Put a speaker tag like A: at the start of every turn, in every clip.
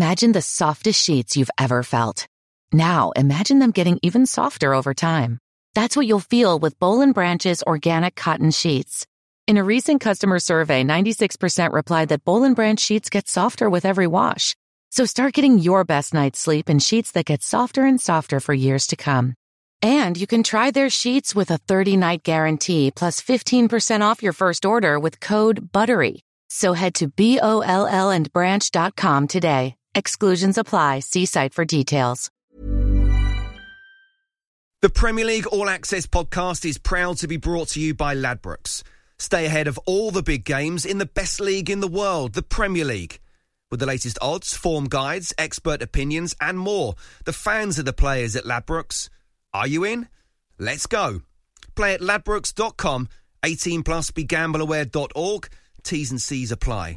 A: Imagine the softest sheets you've ever felt. Now, imagine them getting even softer over time. That's what you'll feel with Boll & Branch's organic cotton sheets. In a recent customer survey, 96% replied that Boll & Branch sheets get softer with every wash. So start getting your best night's sleep in sheets that get softer and softer for years to come. And you can try their sheets with a 30-night guarantee plus 15% off your first order with code BUTTERY. So head to bollandbranch.com today. Exclusions apply. See site for details.
B: The Premier League All Access podcast is proud to be brought to you by Ladbrokes. Stay ahead of all the big games in the best league in the world, the Premier League. With the latest odds, form guides, expert opinions and more, the fans are the players at Ladbrokes. Are you in? Let's go. Play at ladbrokes.com, 18 plus, begambleaware.org. T's and C's apply.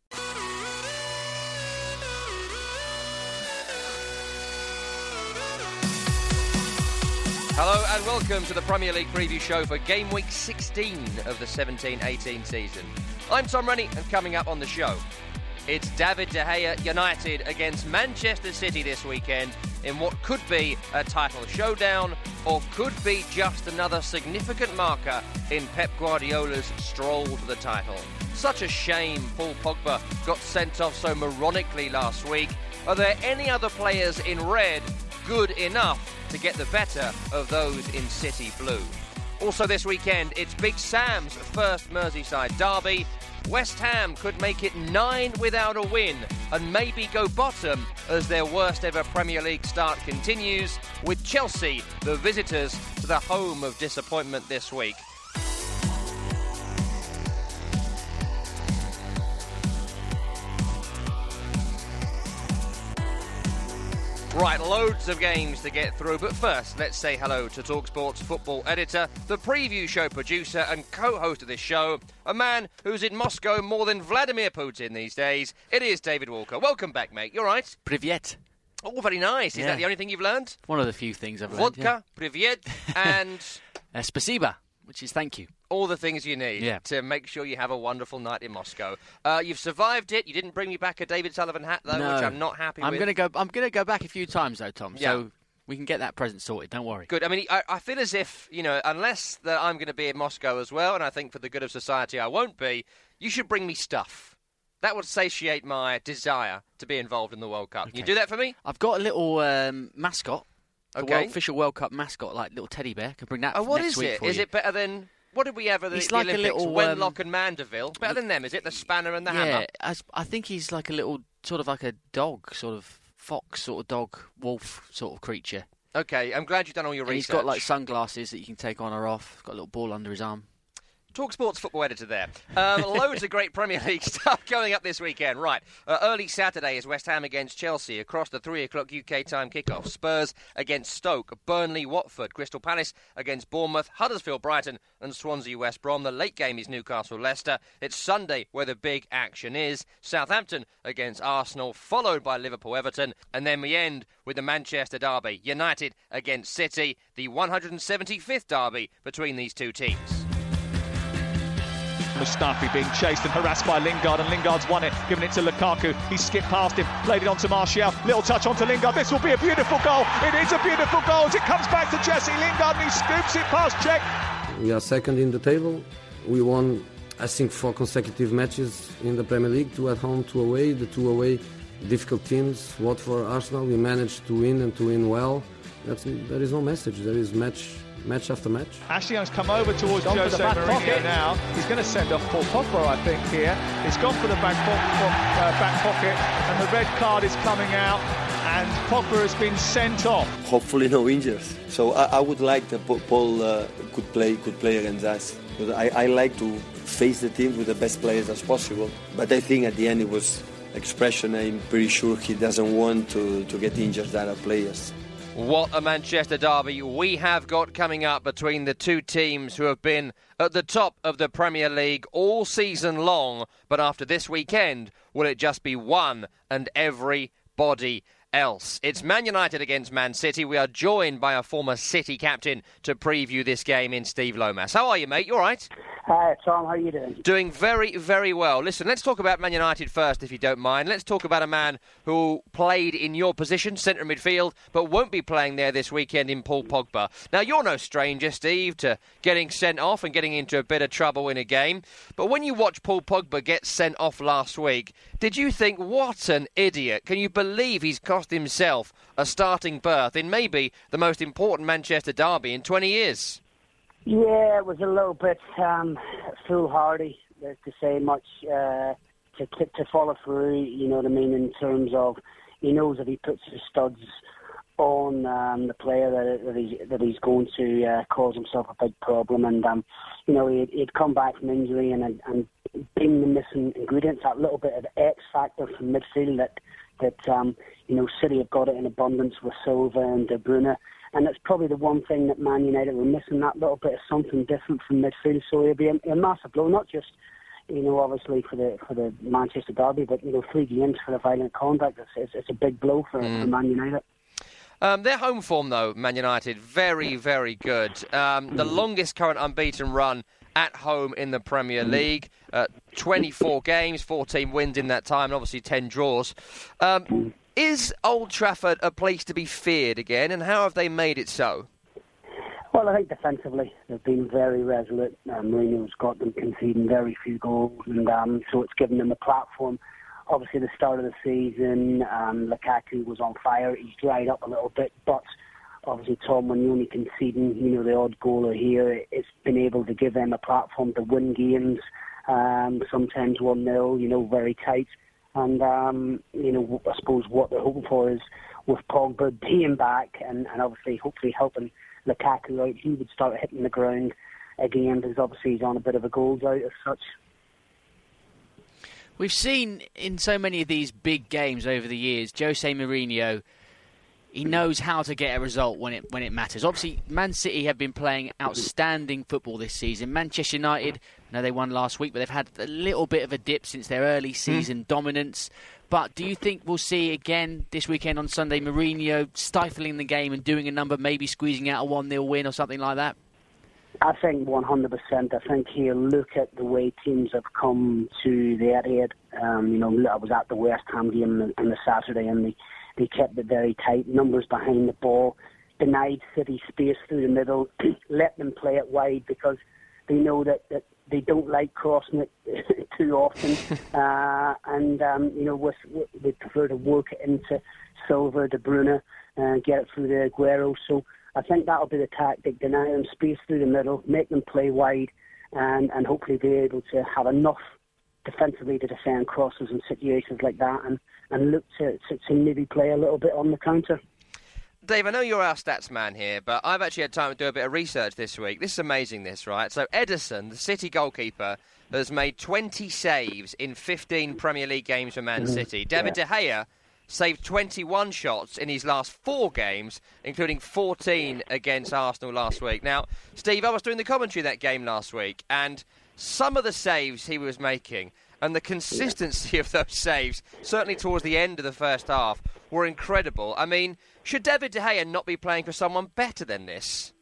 C: Hello and welcome to the Premier League preview show for game week 16 of the 17-18 season. I'm Tom Rennie, and coming up on the show, it's David De Gea United against Manchester City this weekend in what could be a title showdown or could be just another significant marker in Pep Guardiola's stroll to the title. Such a shame Paul Pogba got sent off so moronically last week. Are there any other players in red good enough to get the better of those in City Blue? Also this weekend, it's Big Sam's first Merseyside derby. West Ham could make it 9 without a win and maybe go bottom as their worst ever Premier League start continues, with Chelsea the visitors to the home of disappointment this week. Right, loads of games to get through, but first, let's say hello to TalkSport's football editor, the preview show producer and co-host of this show, a man who's in Moscow more than Vladimir Putin these days. It is David Walker. Welcome back, mate. You all right?
D: Privyet.
C: Oh, very nice. Is that the only thing you've learned?
D: One of the few things I've learned.
C: Vodka, privyet, and...
D: Spasiba, which is thank you.
C: All the things you need to make sure you have a wonderful night in Moscow. You've survived it. You didn't bring me back a David Sullivan hat, though, which I'm not happy with.
D: I'm going to go back a few times, though, Tom, so we can get that present sorted. Don't worry.
C: Good. I mean, I feel as if, unless that I'm going to be in Moscow as well, and I think for the good of society I won't be, you should bring me stuff. That would satiate my desire to be involved in the World Cup. Okay. Can you do that for me?
D: I've got a little mascot. Okay. Official World Cup mascot, like little teddy bear. Can bring that next week for you.
C: What is it? Is it better than... What did we have at the
D: like
C: Olympics?
D: A little,
C: Wenlock and Mandeville. Better than them, is it? The spanner and the hammer?
D: Yeah, I think he's like a little, sort of like a dog, sort of fox, sort of dog, wolf sort of creature.
C: Okay, I'm glad you've done all your research.
D: He's got like sunglasses that you can take on or off. Got a little ball under his arm.
C: TalkSport's football editor there. Loads of great Premier League stuff going up this weekend. Right, early Saturday is West Ham against Chelsea across the 3 o'clock UK time kickoff. Spurs against Stoke, Burnley, Watford, Crystal Palace against Bournemouth, Huddersfield, Brighton and Swansea, West Brom. The late game is Newcastle, Leicester. It's Sunday where the big action is. Southampton against Arsenal, followed by Liverpool, Everton. And then we end with the Manchester derby, United against City, the 175th derby between these two teams.
E: Mustafi being chased and harassed by Lingard, and Lingard's won it, given it to Lukaku. He skipped past him, played it on to Martial. Little touch onto Lingard. This will be a beautiful goal. It is a beautiful goal as it comes back to Jesse Lingard and he scoops it past Cech.
F: We are second in the table. We won, I think, 4 consecutive matches in the Premier League, 2 at home, 2 away. The 2 away difficult teams, Watford, Arsenal. We managed to win and to win well. There is no message. There is match after match.
E: Ashley Young's come over towards Jose Mourinho now. He's going to send off Paul Pogba, I think, here. He's gone for the back pocket, and the red card is coming out, and Pogba has been sent off.
G: Hopefully no injuries. So I would like that Paul could play against us. Because I like to face the team with the best players as possible. But I think at the end it was expression. I'm pretty sure he doesn't want to get injured, that are players.
C: What a Manchester derby we have got coming up between the two teams who have been at the top of the Premier League all season long. But after this weekend, will it just be one and everybody else. It's Man United against Man City. We are joined by a former City captain to preview this game in Steve Lomas. How are you, mate? You all right?
H: Hi, Tom. How are you doing?
C: Doing very, very well. Listen, let's talk about Man United first, if you don't mind. Let's talk about a man who played in your position, centre midfield, but won't be playing there this weekend in Paul Pogba. Now, you're no stranger, Steve, to getting sent off and getting into a bit of trouble in a game. But when you watch Paul Pogba get sent off last week, did you think, what an idiot? Can you believe he's cost himself a starting berth in maybe the most important Manchester derby in 20 years?
H: Yeah, it was a little bit foolhardy, to say much, to follow through, you know what I mean, in terms of he knows if he puts his studs on the player that he's going to cause himself a big problem. And, you know, he'd come back from injury and being the missing ingredients, that little bit of X factor from midfield that you know, City have got it in abundance with Silva and De Bruyne. And it's probably the one thing that Man United were missing, that little bit of something different from midfield. So it'll be a massive blow, not just, you know, obviously for the Manchester derby, but, you know, 3 games for the violent conduct. It's a big blow for Man United.
C: Their home form, though, Man United, very, very good. The longest current unbeaten run at home in the Premier League. 24 games, 14 wins in that time, and obviously 10 draws. Is Old Trafford a place to be feared again, and how have they made it so?
H: Well, I think defensively they've been very resolute. Mourinho's got them conceding very few goals, and so it's given them a platform. Obviously, the start of the season, Lukaku was on fire. He's dried up a little bit, but obviously, Tom, when you're only conceding, you know, the odd goal or here, it's been able to give them a platform to win games, sometimes 1-0, you know, very tight. And, you know, I suppose what they're hoping for is with Pogba being back and obviously hopefully helping Lukaku out, he would start hitting the ground again, because obviously he's on a bit of a goal drought as such.
D: We've seen in so many of these big games over the years, Jose Mourinho, he knows how to get a result when it matters. Obviously, Man City have been playing outstanding football this season. Manchester United, I know they won last week, but they've had a little bit of a dip since their early season dominance. But do you think we'll see again this weekend on Sunday, Mourinho stifling the game and doing a number, maybe squeezing out a 1-0 win or something like that?
H: I think 100%. I think he'll look at the way teams have come to the Etihad. You know, I was at the West Ham game on the Saturday, and they kept it very tight, numbers behind the ball, denied City space through the middle, let them play it wide because they know that they don't like crossing it too often. You know, they prefer to work it into Silva, De Bruyne, get it through the Aguero. So I think that'll be the tactic, deny them space through the middle, make them play wide, and hopefully be able to have enough defensively to defend crosses and situations like that, and look to maybe play a little bit on the counter.
C: Dave, I know you're our stats man here, but I've actually had time to do a bit of research this week. This is amazing, this, right? So Ederson, the City goalkeeper, has made 20 saves in 15 Premier League games for Man City. David De Gea saved 21 shots in his last 4 games, including 14 against Arsenal last week. Now, Steve, I was doing the commentary of that game last week, and some of the saves he was making and the consistency of those saves, certainly towards the end of the first half, were incredible. I mean, should David De Gea not be playing for someone better than this?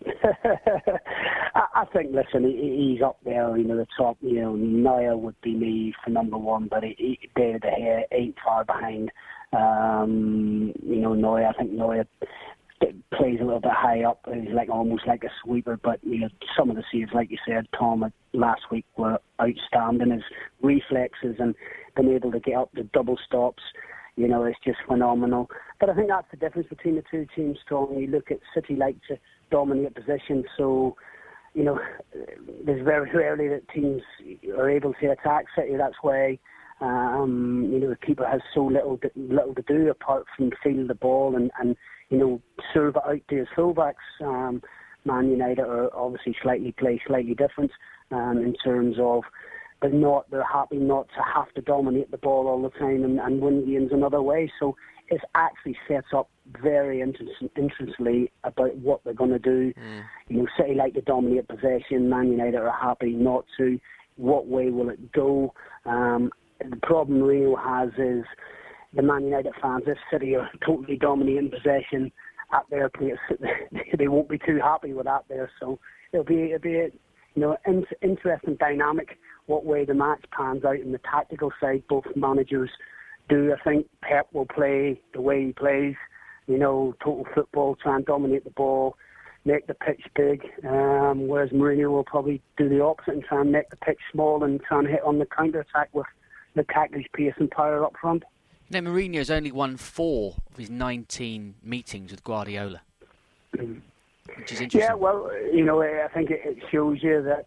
H: I think, listen, he's up there, you know, the top. You know, Neuer would be me for number one, but David De Gea ain't far behind. You know, Neuer, I think Neuer plays a little bit high up. He's like almost like a sweeper, but you know, some of the saves, like you said, Tom, last week were outstanding. His reflexes and being able to get up the double stops, you know, it's just phenomenal. But I think that's the difference between the two teams, Tom. You look at City like to dominate position, so you know, there's very rarely that teams are able to attack City. That's why you know, the keeper has so little to do apart from feel the ball and you know, serve it out to his fullbacks. Man United are obviously slightly different in terms of they're happy not to have to dominate the ball all the time and win games another way. So it actually sets up very interestingly about what they're going to do. You know, City like to dominate possession. Man United are happy not to. What way will it go? The problem Rio has is, the Man United fans, if City are totally dominating possession at their place, they won't be too happy with that there. So it'll be interesting dynamic what way the match pans out in the tactical side. Both managers do. I think Pep will play the way he plays, total football, try and dominate the ball, make the pitch big, whereas Mourinho will probably do the opposite and try and make the pitch small and try and hit on the counter-attack with the tactics, pace and power up front.
D: Mourinho's only won 4 of his 19 meetings with Guardiola, which is interesting.
H: Yeah, well, I think it shows you that,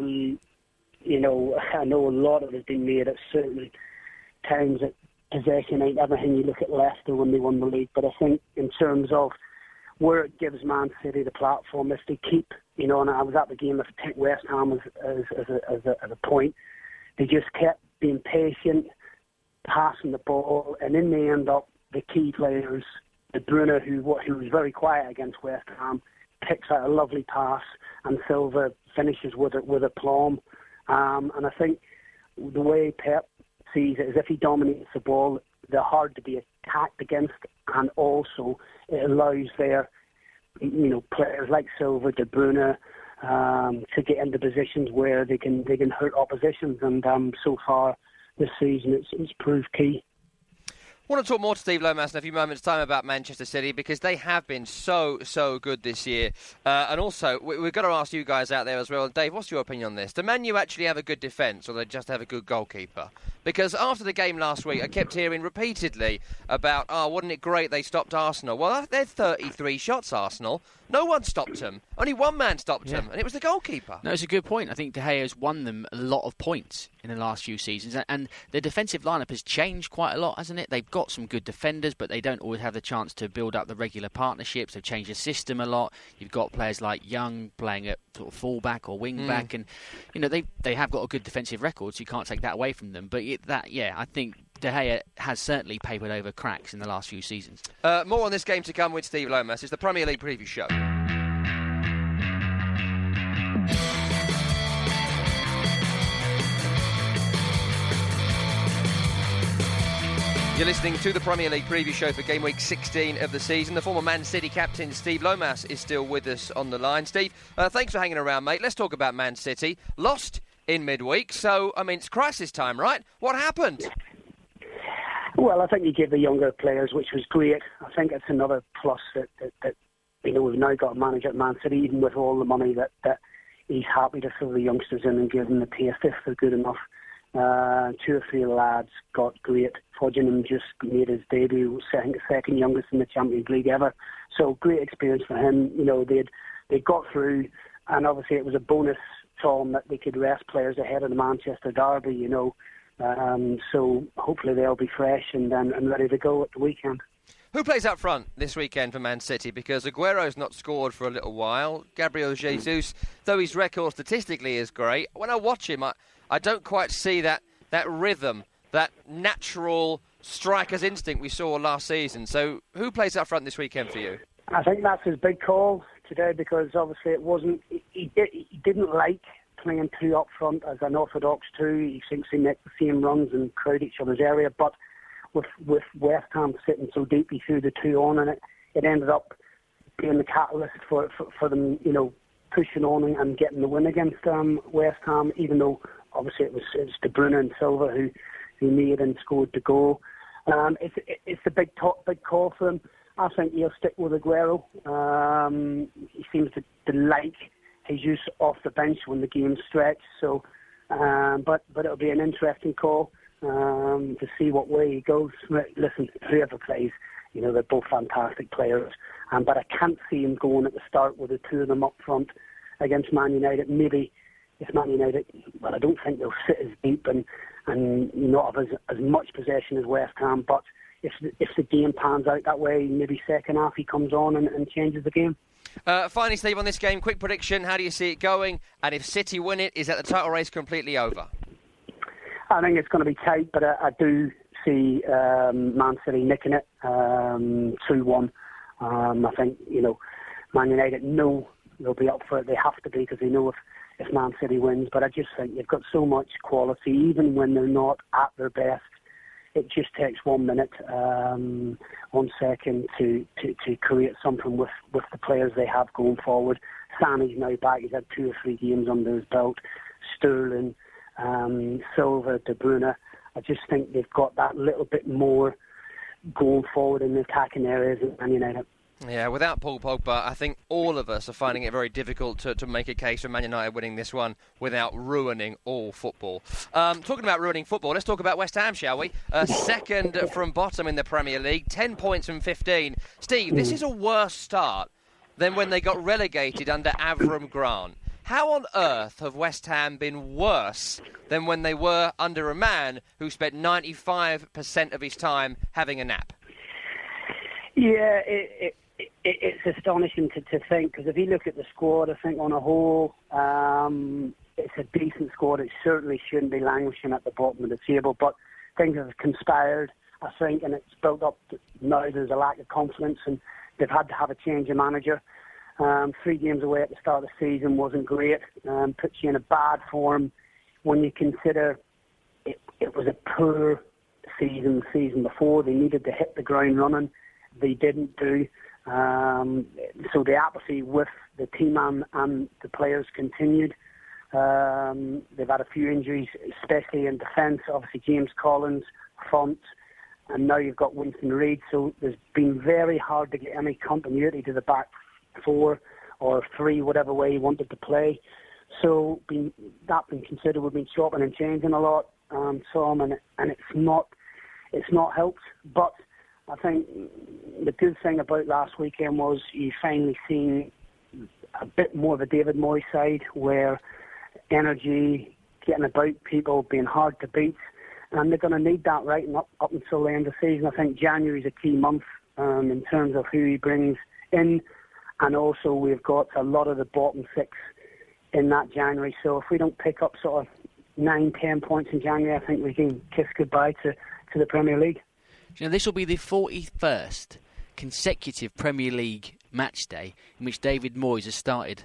H: I know a lot of it has been made at certain times that possession ain't everything. You look at Leicester when they won the league, but I think in terms of where it gives Man City the platform, if they keep, and I was at the game, if I take West Ham as a point, they just kept being patient, passing the ball, and in the end up, the key players, De Bruyne, who was very quiet against West Ham, picks out a lovely pass, and Silva finishes with aplomb. And I think the way Pep sees it is if he dominates the ball, they're hard to be attacked against, and also it allows their players like Silva, De Bruyne, to get into positions where they can hurt oppositions, and so far this season it's proved key.
C: I want to talk more to Steve Lomas in a few moments' time about Manchester City, because they have been so good this year. And also, we've got to ask you guys out there as well. Dave, what's your opinion on this? Do Man U actually have a good defence, or do they just have a good goalkeeper? Because after the game last week, I kept hearing repeatedly about, wasn't it great they stopped Arsenal? Well, they're 33 shots, Arsenal. No one stopped them. Only one man stopped them, and it was the goalkeeper.
D: No, it's a good point. I think De Gea's won them a lot of points in the last few seasons, and the defensive lineup has changed quite a lot, hasn't it? They've got some good defenders, but they don't always have the chance to build up the regular partnerships. They've changed the system a lot. You've got players like Young playing at sort of full-back or wing-back, and they have got a good defensive record, so you can't take that away from them. But I think De Gea has certainly papered over cracks in the last few seasons.
C: More on this game to come with Steve Lomas. It's the Premier League Preview Show. You're listening to the Premier League Preview Show for Game Week 16 of the season. The former Man City captain Steve Lomas is still with us on the line. Steve, thanks for hanging around, mate. Let's talk about Man City. Lost in midweek, so, it's crisis time, right? What happened?
H: Well, I think he gave the younger players, which was great. I think it's another plus that we've now got a manager at Man City, even with all the money that he's happy to throw the youngsters in and give them the taste if they're good enough. 2 or 3 lads got great. Foderingham just made his debut, second youngest in the Champions League ever. So great experience for him. They got through, and obviously it was a bonus, Tom, that they could rest players ahead of the Manchester derby. So hopefully they'll be fresh and ready to go at the weekend.
C: Who plays up front this weekend for Man City? Because Aguero's not scored for a little while. Gabriel Jesus, though his record statistically is great, when I watch him, I don't quite see that rhythm, that natural striker's instinct we saw last season. So who plays up front this weekend for you?
H: I think that's his big call today, because obviously it wasn't. He didn't like playing 2 up front as an orthodox 2. He thinks they make the same runs and crowd each other's area. But with West Ham sitting so deeply through the 2 on, and it ended up being the catalyst for them, pushing on and getting the win against West Ham. Even though obviously it was De Bruyne and Silva who made and scored the goal. It's a big call for him. I think he'll stick with Aguero. He seems to like his use off the bench when the game's stretched. So, but it'll be an interesting call to see what way he goes. Listen, whoever plays, they're both fantastic players. But I can't see him going at the start with the 2 of them up front against Man United. Maybe if Man United, well, I don't think they'll sit as deep and not have as much possession as West Ham. But if the game pans out that way, maybe second half he comes on and changes the game.
C: Finally, Steve, on this game, quick prediction. How do you see it going? And if City win it, is that the title race completely over?
H: I think it's going to be tight, but I do see Man City nicking it 2-1. I think, Man United know they'll be up for it. They have to be, because they know if Man City wins. But I just think you've got so much quality, even when they're not at their best. it just takes 1 minute, 1 second to create something with the players they have going forward. Sané's now back. He's had 2 or 3 games under his belt. Sterling, Silva, De Bruyne. I just think they've got that little bit more going forward in the attacking areas at Man United.
C: Yeah, without Paul Pogba, I think all of us are finding it very difficult to make a case for Man United winning this one without ruining all football. Talking about ruining football, let's talk about West Ham, shall we? Second from bottom in the Premier League, 10 points from 15. Steve, this is a worse start than when they got relegated under Avram Grant. How on earth have West Ham been worse than when they were under a man who spent 95% of his time having a nap?
H: Yeah, it's astonishing to think, because if you look at the squad, I think on a whole, it's a decent squad. It certainly shouldn't be languishing at the bottom of the table, but things have conspired, I think, and it's built up. Now there's a lack of confidence, and they've had to have a change of manager. 3 games away at the start of the season wasn't great. Puts you in a bad form when you consider it was a poor season before. They needed to hit the ground running. They didn't do. So the apathy with the team and the players continued. They've had a few injuries, especially in defence. Obviously, James Collins, Font, and now you've got Winston Reid. So there's been very hard to get any continuity to the back 4 or 3, whatever way he wanted to play. So that being considered, we've been chopping and changing a lot, Tom, and it's not helped. But I think the good thing about last weekend was you finally seen a bit more of a David Moyes side, where energy, getting about people, being hard to beat, and they're going to need that right up until the end of the season. I think January is a key month in terms of who he brings in, and also we've got a lot of the bottom 6 in that January. So if we don't pick up sort of 9-10 points in January, I think we can kiss goodbye to the Premier League.
D: You know, this will be the 41st consecutive Premier League match day in which David Moyes has started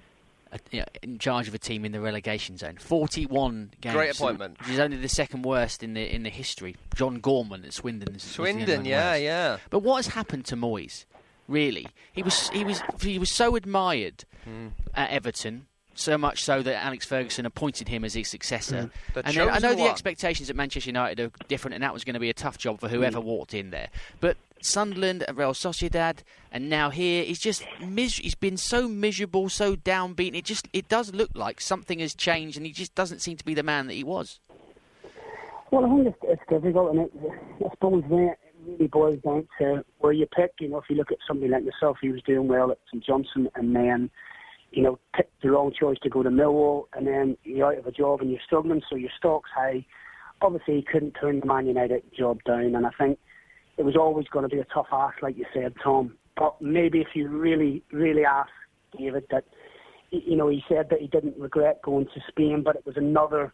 D: in charge of a team in the relegation zone. 41 games.
C: Great appointment.
D: Which is only the second worst in the history. John Gorman at Swindon.
C: Swindon, yeah.
D: But what has happened to Moyes? Really, he was so admired at Everton. So much so that Alex Ferguson appointed him as his successor. And I know the expectations at Manchester United are different, and that was going to be a tough job for whoever walked in there. But Sunderland, Real Sociedad, and now here, he's been so miserable, so downbeaten. It does look like something has changed, and he just doesn't seem to be the man that he was.
H: Well, I think it's difficult, and I suppose it really boils down to where you pick. You know, if you look at somebody like yourself, he was doing well at St Johnstone, and then picked the wrong choice to go to Millwall, and then you're out of a job and you're struggling, so your stock's high. Obviously, he couldn't turn the Man United job down, and I think it was always going to be a tough ask, like you said, Tom. But maybe if you really, really ask David that, he said that he didn't regret going to Spain, but it was another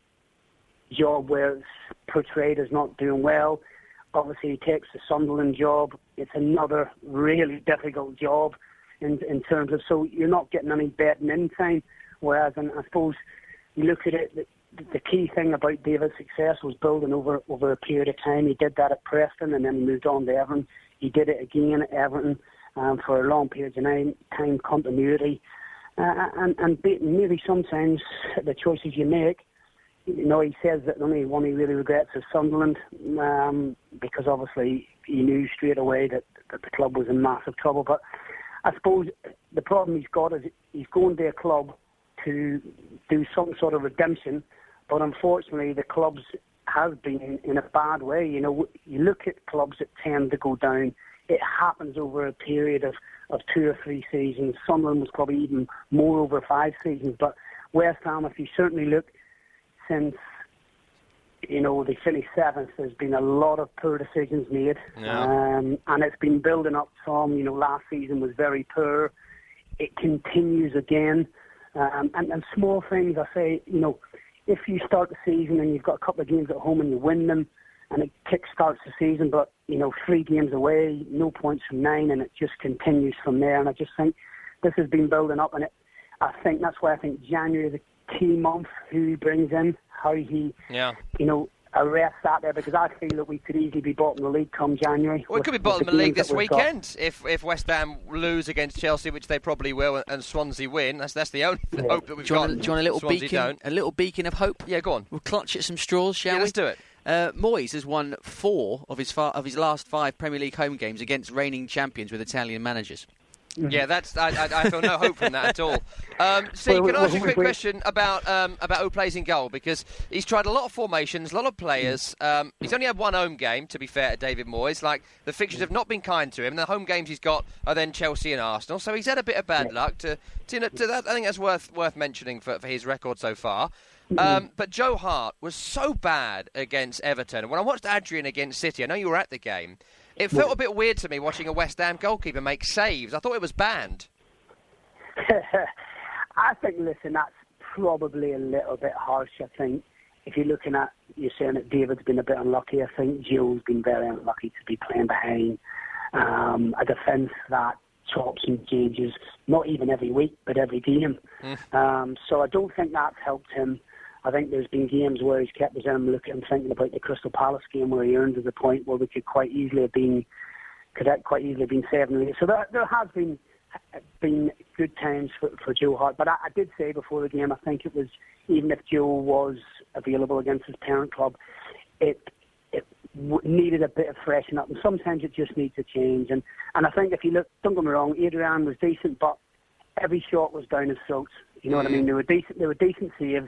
H: job where it's portrayed as not doing well. Obviously, he takes the Sunderland job. It's another really difficult job. In terms of, so you're not getting any betting in time, whereas, and I suppose you look at it, the key thing about David's success was building over a period of time. He did that at Preston, and then he moved on to Everton. He did it again at Everton for a long period of time, continuity, and maybe sometimes the choices you make. He says that the only one he really regrets is Sunderland, because obviously he knew straight away that the club was in massive trouble. But I suppose the problem he's got is he's going to a club to do some sort of redemption, but unfortunately the clubs have been in a bad way. You look at clubs that tend to go down, it happens over a period of 2 or 3 seasons. Sunderland was probably even more over 5 seasons, but West Ham, if you certainly look, since they finished 7th, there's been a lot of poor decisions made. Yeah. And it's been building up some. Last season was very poor. It continues again. And small things, I say, if you start the season and you've got a couple of games at home and you win them, and it kick-starts the season, but, 3 games away, no points from 9, and it just continues from there. And I just think this has been building up, and I think that's why I think January is a key month, who he brings in, how he, arrest that there, because I feel that we could easily be bottom of the league come January.
C: Well, it could be bottom of the league this weekend if West Ham lose against Chelsea, which they probably will, and Swansea win. That's the only hope that we've got.
D: Do you want a little beacon of hope?
C: Yeah, go on.
D: We'll clutch at some straws, shall we?
C: Let's do it.
D: Moyes has won 4 of his last 5 Premier League home games against reigning champions with Italian managers.
C: Yeah, I feel no hope from that at all. Steve, can I ask you a quick question about who plays in goal? Because he's tried a lot of formations, a lot of players. He's only had 1 home game, to be fair to David Moyes. Like, the fixtures have not been kind to him. The home games he's got are then Chelsea and Arsenal. So he's had a bit of bad luck. To that, I think that's worth mentioning for his record so far. But Joe Hart was so bad against Everton. And when I watched Adrian against City, I know you were at the game, it felt a bit weird to me watching a West Ham goalkeeper make saves. I thought it was banned.
H: I think, listen, that's probably a little bit harsh. I think if you're looking at, you're saying that David's been a bit unlucky. I think Joe's been very unlucky to be playing behind a defence that chops and changes, not even every week, but every game. So I don't think that's helped him. I think there's been games where he's kept his enemy looking and thinking about the Crystal Palace game where he earned to the point where we could quite easily have been 7 or 8. So there has been good times for Joe Hart. But I did say before the game, I think it was, even if Joe was available against his parent club, it needed a bit of freshen up, and sometimes it just needs a change. And I think if you look, don't get me wrong, Adrian was decent, but every shot was down his throat. You know what I mean? They were decent saves.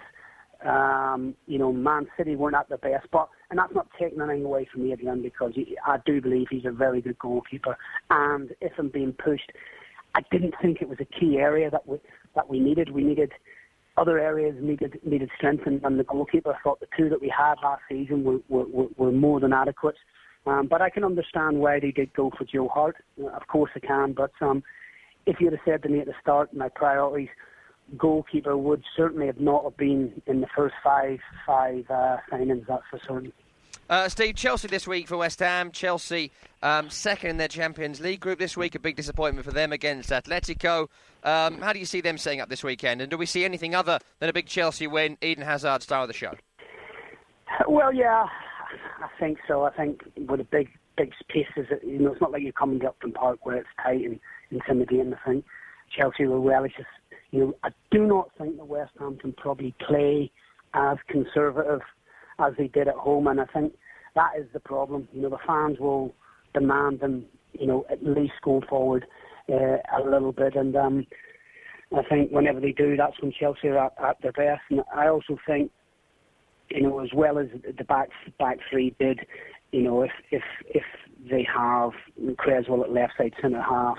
H: Man City weren't at their best, and that's not taking anything away from Adrian, because I do believe he's a very good goalkeeper. And if I'm being pushed, I didn't think it was a key area that we needed. We needed other areas needed strengthening, and the goalkeeper, I thought the 2 that we had last season were more than adequate. But I can understand why they did go for Joe Hart. Of course I can. But if you'd have said to me at the start, my priorities, goalkeeper would certainly not have been in the first five signings, that's for certain.
C: Steve, Chelsea this week for West Ham. Chelsea second in their Champions League group this week. A big disappointment for them against Atletico. How do you see them setting up this weekend? And do we see anything other than a big Chelsea win, Eden Hazard star of the show?
H: Well, yeah, I think so. I think with a big spaces, it's not like you're coming to Upton Park where it's tight and intimidating. I think Chelsea will relish this. I do not think that West Ham can probably play as conservative as they did at home, and I think that is the problem. The fans will demand them, at least go forward a little bit, and I think whenever they do, that's when Chelsea are at their best. And I also think, as well as the back 3 did, if they have Creswell at left side centre half,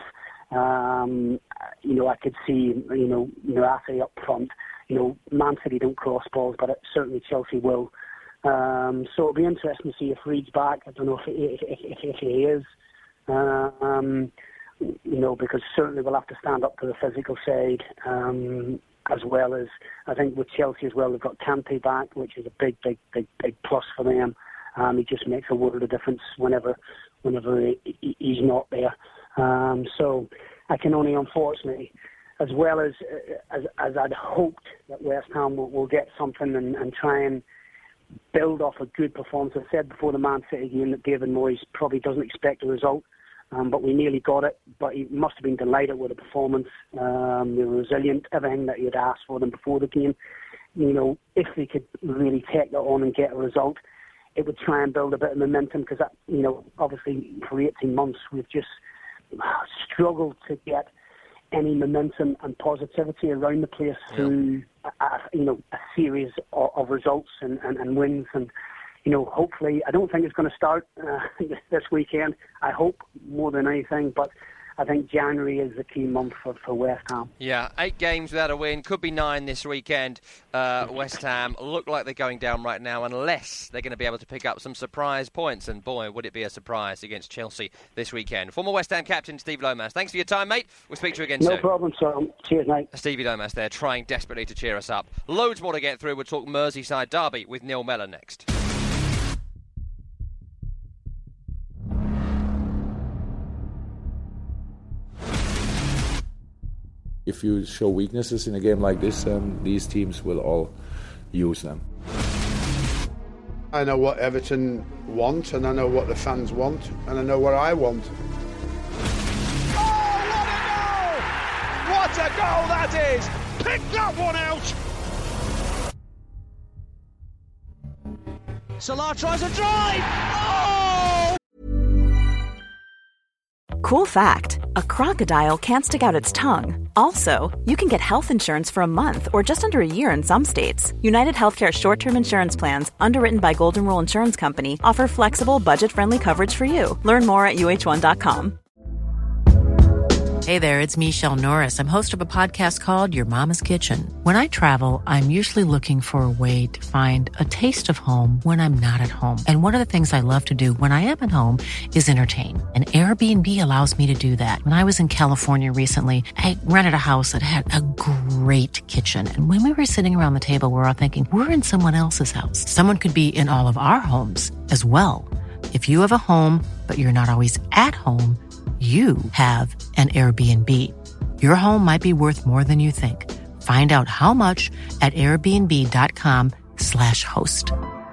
H: I could see, Murata up front. Man City don't cross balls, but certainly Chelsea will. So it'll be interesting to see if Reed's back. I don't know if he is. Because certainly we'll have to stand up to the physical side, as well as, I think with Chelsea as well, they've got Kante back, which is a big plus for them. He just makes a world of difference whenever he's not there. So I can only, unfortunately, as well as I'd hoped that West Ham will get something and try and build off a good performance. I said before the Man City game that David Moyes probably doesn't expect a result, but we nearly got it. But he must have been delighted with the performance. They were resilient, everything that he had asked for them before the game. If they could really take that on and get a result, it would try and build a bit of momentum, because obviously for 18 months we've just struggled to get any momentum and positivity around the place through a series of results and wins. And hopefully, I don't think it's going to start this weekend. I hope more than anything, but I think January is the key month for West Ham.
C: Yeah, 8 games without a win. Could be 9 this weekend. West Ham look like they're going down right now, unless they're going to be able to pick up some surprise points. And boy, would it be a surprise against Chelsea this weekend. Former West Ham captain Steve Lomas, thanks for your time, mate. We'll speak to you again soon.
H: No problem, sir. Cheers, mate.
C: Stevie Lomas there, trying desperately to cheer us up. Loads more to get through. We'll talk Merseyside derby with Neil Mellor next.
I: If you show weaknesses in a game like this, these teams will all use them.
J: I know what Everton want, and I know what the fans want, and I know what I want.
E: Oh, what a goal that is! Pick that one out!
K: Salah tries a drive! Oh!
L: Cool fact, a crocodile can't stick out its tongue. Also, you can get health insurance for a month or just under a year in some states. United Healthcare short-term insurance plans, underwritten by Golden Rule Insurance Company, offer flexible, budget-friendly coverage for you. Learn more at UH1.com.
M: Hey there, it's Michelle Norris. I'm host of a podcast called Your Mama's Kitchen. When I travel, I'm usually looking for a way to find a taste of home when I'm not at home. And one of the things I love to do when I am at home is entertain. And Airbnb allows me to do that. When I was in California recently, I rented a house that had a great kitchen. And when we were sitting around the table, we were all thinking, we're in someone else's house. Someone could be in all of our homes as well. If you have a home, but you're not always at home, you have an Airbnb. Your home might be worth more than you think. Find out how much at airbnb.com/host.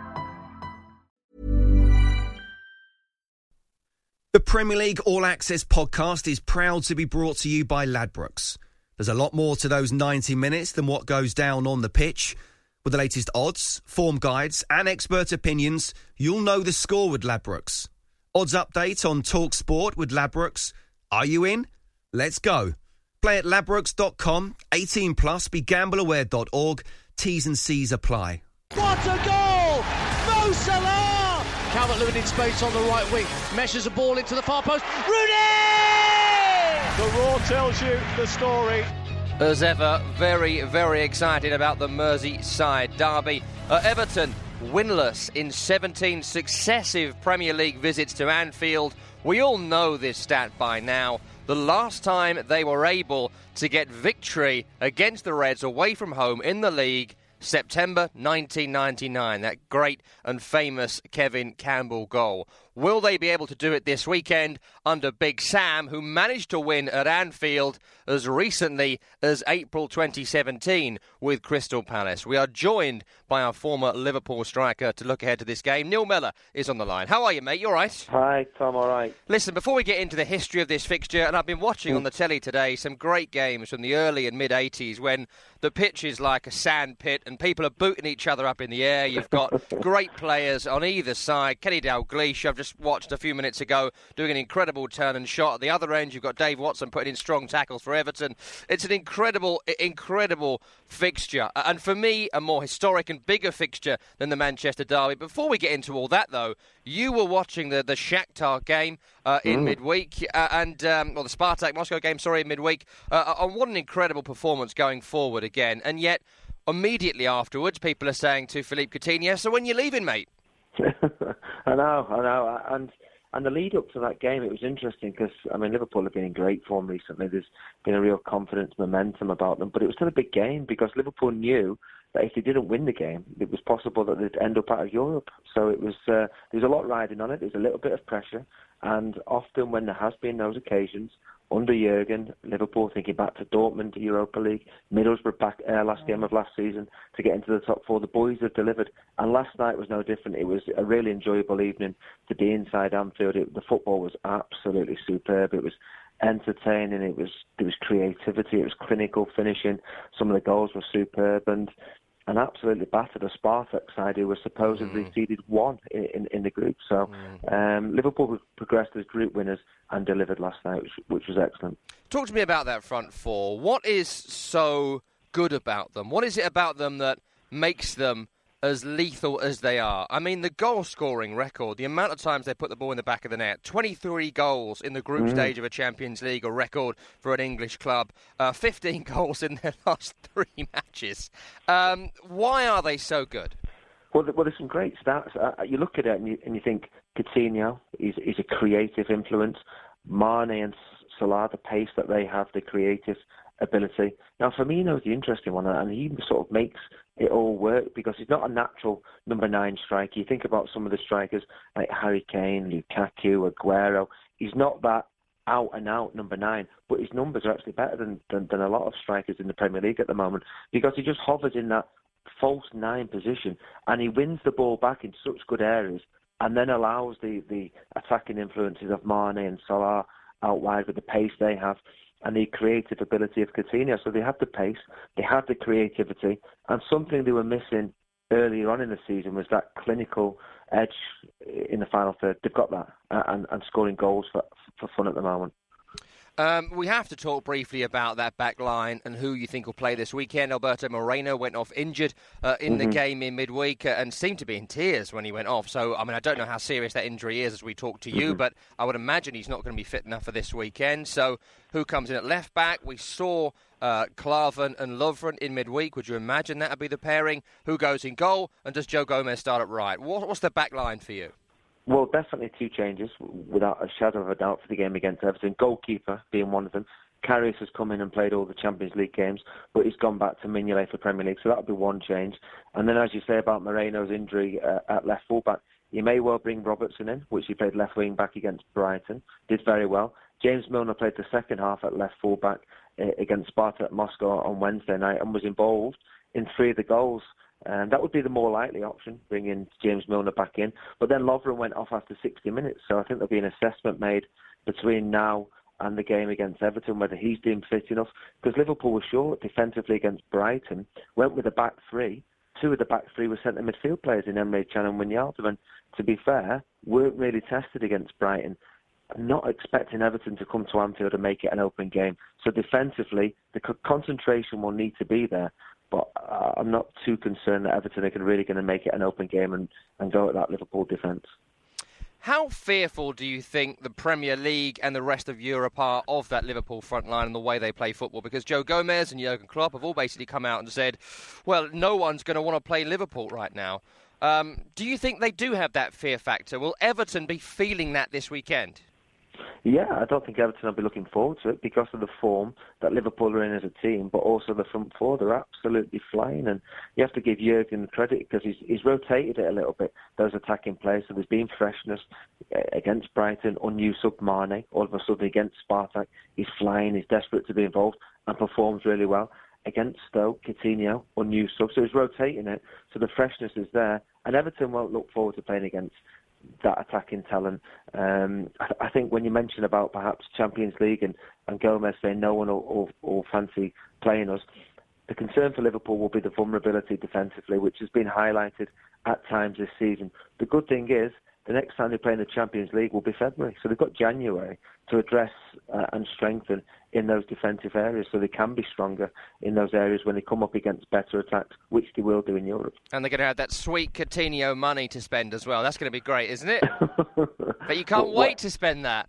B: The Premier League All Access podcast is proud to be brought to you by Ladbrokes. There's a lot more to those 90 minutes than what goes down on the pitch. With the latest odds, form guides and expert opinions, you'll know the score with Ladbrokes. Odds update on Talk Sport with Ladbrokes. Are you in? Let's go. Play at ladbrokes.com. 18 plus. BeGambleAware.org. T's and C's apply.
K: What a goal! Mo Salah! Calvert-Lewin in space on the right wing. Meshes a ball into the far post. Rooney!
E: The Raw tells you the story.
C: As ever, very, very excited about the Merseyside derby. Everton winless in 17 successive Premier League visits to Anfield. We all know this stat by now. The last time they were able to get victory against the Reds away from home in the league, September 1999, that great and famous Kevin Campbell goal. Will they be able to do it this weekend under Big Sam, who managed to win at Anfield as recently as April 2017 with Crystal Palace? We are joined by our former Liverpool striker to look ahead to this game. Neil Mellor is on the line. How are you, mate? You all right?
N: Hi, Tom, all right.
C: Listen, before we get into the history of this fixture, and I've been watching on the telly today some great games from the early and mid-80s when the pitch is like a sand pit and people are booting each other up in the air. You've got great players on either side. Kenny Dalglish, I've just watched a few minutes ago, doing an incredible turn and shot. At the other end, you've got Dave Watson putting in strong tackles for Everton. It's an incredible fixture. And for me, a more historic and bigger fixture than the Manchester derby. Before we get into all that, though, you were watching the Shakhtar game in midweek, or the Spartak Moscow game, in midweek. And what an incredible performance going forward again. And yet, immediately afterwards, people are saying to Philippe Coutinho, so when you leaving, mate?
N: I know. And the lead up to that game, it was interesting because, Liverpool have been in great form recently. There's been a real confidence, momentum about them. But it was still a big game because Liverpool knew that if they didn't win the game, it was possible that they'd end up out of Europe. So it was there was a lot riding on it. There's a little bit of pressure. And often when there has been those occasions, under Jurgen, Liverpool thinking back to Dortmund, Europa League, Middlesbrough back last game of last season to get into the top four. The boys have delivered, and last night was no different. It was a really enjoyable evening to be inside Anfield. The football was absolutely superb. It was entertaining. There was creativity. It was clinical finishing. Some of the goals were superb, and absolutely battered a Spartak side who was supposedly seeded one in the group. So Liverpool progressed as group winners and delivered last night, which was excellent.
C: Talk to me about that front four. What is so good about them? What is it about them that makes them as lethal as they are? The goal-scoring record, the amount of times they put the ball in the back of the net, 23 goals in the group stage of a Champions League, a record for an English club, 15 goals in their last 3 matches. Why are they so good?
N: Well, there's some great stats. You look at it and you think Coutinho is a creative influence. Mane and Salah, the pace that they have, the creative ability. Now, Firmino's the interesting one, and he sort of makes it all work because he's not a natural number 9 striker. You think about some of the strikers like Harry Kane, Lukaku, Aguero. He's not that out-and-out number 9, but his numbers are actually better than a lot of strikers in the Premier League at the moment because he just hovers in that false 9 position, and he wins the ball back in such good areas, and then allows the attacking influences of Mane and Salah out wide with the pace they have, and the creative ability of Coutinho. So they have the pace, they have the creativity, and something they were missing earlier on in the season was that clinical edge in the final third. They've got that, and scoring goals for fun at the moment.
C: We have to talk briefly about that back line and who you think will play this weekend. Alberto Moreno went off injured in the game in midweek and seemed to be in tears when he went off. So, I mean, I don't know how serious that injury is as we talk to you, but I would imagine he's not going to be fit enough for this weekend. So, who comes in at left back? We saw Klavan and Lovren in midweek. Would you imagine that would be the pairing? Who goes in goal? And does Joe Gomez start at right? What's the back line for you?
N: Well, definitely 2 changes, without a shadow of a doubt, for the game against Everton. Goalkeeper being one of them. Karius has come in and played all the Champions League games, but he's gone back to Mignolet for Premier League, so that'll be one change. And then, as you say about Moreno's injury at left full-back, you may well bring Robertson in, which he played left wing-back against Brighton. Did very well. James Milner played the second half at left full-back against Spartak Moscow on Wednesday night and was involved in 3 of the goals. And that would be the more likely option, bringing James Milner back in. But then Lovren went off after 60 minutes, so I think there'll be an assessment made between now and the game against Everton, whether he's deemed fit enough. Because Liverpool were short defensively against Brighton, went with a back 3. 2 of the back 3 were centre midfield players in Emre Can and Wijnaldum, and to be fair, weren't really tested against Brighton. I'm not expecting Everton to come to Anfield and make it an open game. So defensively, the concentration will need to be there. But I'm not too concerned that Everton are really going to make it an open game and go at that Liverpool defence.
C: How fearful do you think the Premier League and the rest of Europe are of that Liverpool front line and the way they play football? Because Joe Gomez and Jurgen Klopp have all basically come out and said, well, no one's going to want to play Liverpool right now. Do you think they do have that fear factor? Will Everton be feeling that this weekend?
N: Yeah, I don't think Everton will be looking forward to it because of the form that Liverpool are in as a team, but also the front four. They're absolutely flying, and you have to give Jurgen credit because he's rotated it a little bit, those attacking players. So there's been freshness against Brighton, unused Mane. All of a sudden against Spartak, he's flying, he's desperate to be involved and performs really well. Against Stoke, Coutinho, unused sub. So he's rotating it, so the freshness is there. And Everton won't look forward to playing against that attacking talent. I think when you mention about perhaps Champions League and Gomez saying no one will fancy playing us, the concern for Liverpool will be the vulnerability defensively, which has been highlighted at times this season. The good thing is, the next time they play in the Champions League will be February. So they've got January to address and strengthen in those defensive areas so they can be stronger in those areas when they come up against better attacks, which they will do in Europe.
C: And they're going to have that sweet Coutinho money to spend as well. That's going to be great, isn't it? But you can't wait to spend that.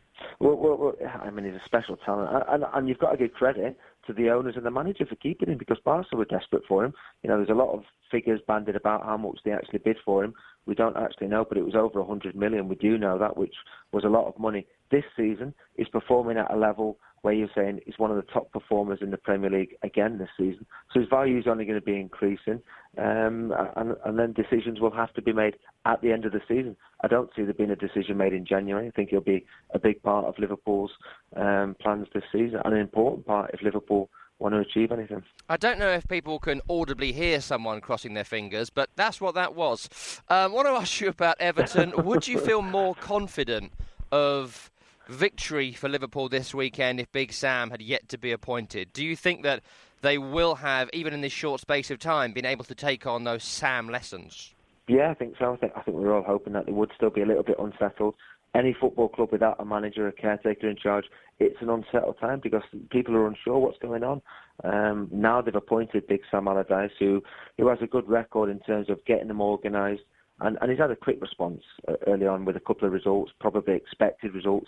N: Well, I mean, he's a special talent. And you've got to give credit to the owners and the manager for keeping him because Barca were desperate for him. You know, there's a lot of figures bandied about how much they actually bid for him. We don't actually know, but it was over 100 million. We do know that, which was a lot of money. This season, he's performing at a level where you're saying he's one of the top performers in the Premier League again this season. So his value is only going to be increasing. And then decisions will have to be made at the end of the season. I don't see there being a decision made in January. I think he'll be a big part of Liverpool's plans this season, and an important part if Liverpool want to achieve anything.
C: I don't know if people can audibly hear someone crossing their fingers, but that's what that was. I want to ask you about Everton. Would you feel more confident of victory for Liverpool this weekend if Big Sam had yet to be appointed? Do you think that they will have, even in this short space of time, been able to take on those Sam lessons?
N: Yeah, I think so. I think we're all hoping that they would still be a little bit unsettled. Any football club without a manager, a caretaker in charge, it's an unsettled time because people are unsure what's going on. Now they've appointed Big Sam Allardyce, who has a good record in terms of getting them organised, and he's had a quick response early on with a couple of results, probably expected results.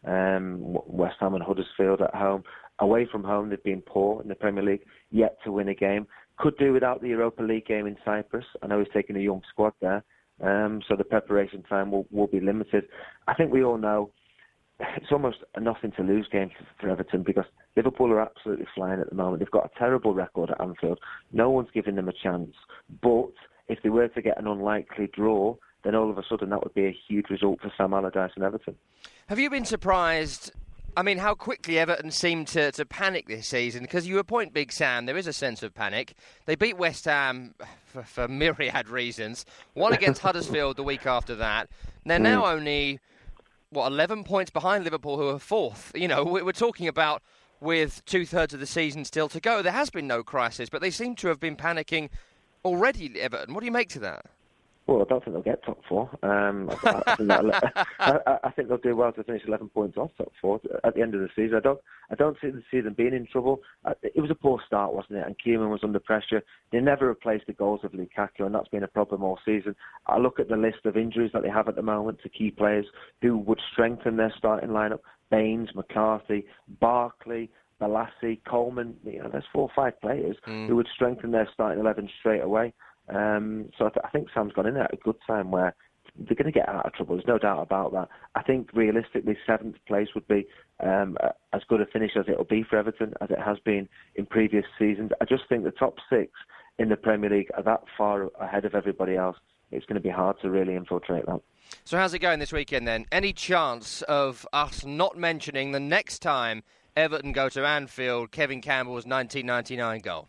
N: West Ham and Huddersfield at home. Away from home, they've been poor in the Premier League, yet to win a game. Could do without the Europa League game in Cyprus. I know he's taking a young squad there. So the preparation time will be limited. I think we all know it's almost a nothing-to-lose game for Everton because Liverpool are absolutely flying at the moment. They've got a terrible record at Anfield. No one's giving them a chance. But if they were to get an unlikely draw, then all of a sudden that would be a huge result for Sam Allardyce and Everton.
C: Have you been surprised I mean, how quickly Everton seemed to panic this season, because you appoint Big Sam, there is a sense of panic. They beat West Ham for myriad reasons. Won against Huddersfield the week after that. They're now only, 11 points behind Liverpool, who are fourth. You know, we're talking about with 2/3 of the season still to go. There has been no crisis, but they seem to have been panicking already, Everton. What do you make to that?
N: Well, I don't think they'll get top four. I think they'll do well to finish 11 points off top four at the end of the season. I don't see them being in trouble. It was a poor start, wasn't it? And Koeman was under pressure. They never replaced the goals of Lukaku, and that's been a problem all season. I look at the list of injuries that they have at the moment to key players who would strengthen their starting lineup: Baines, McCarthy, Barkley, Balassi, Coleman. You know, there's 4 or 5 players who would strengthen their starting 11 straight away. So I think Sam's gone in there at a good time where they're going to get out of trouble. There's no doubt about that. I think realistically 7th place would be as good a finish as it'll be for Everton, as it has been in previous seasons. I just think the top 6 in the Premier League are that far ahead of everybody else. It's going to be hard to really infiltrate that.
C: So how's it going this weekend then? Any chance of us not mentioning the next time Everton go to Anfield, Kevin Campbell's 1999 goal?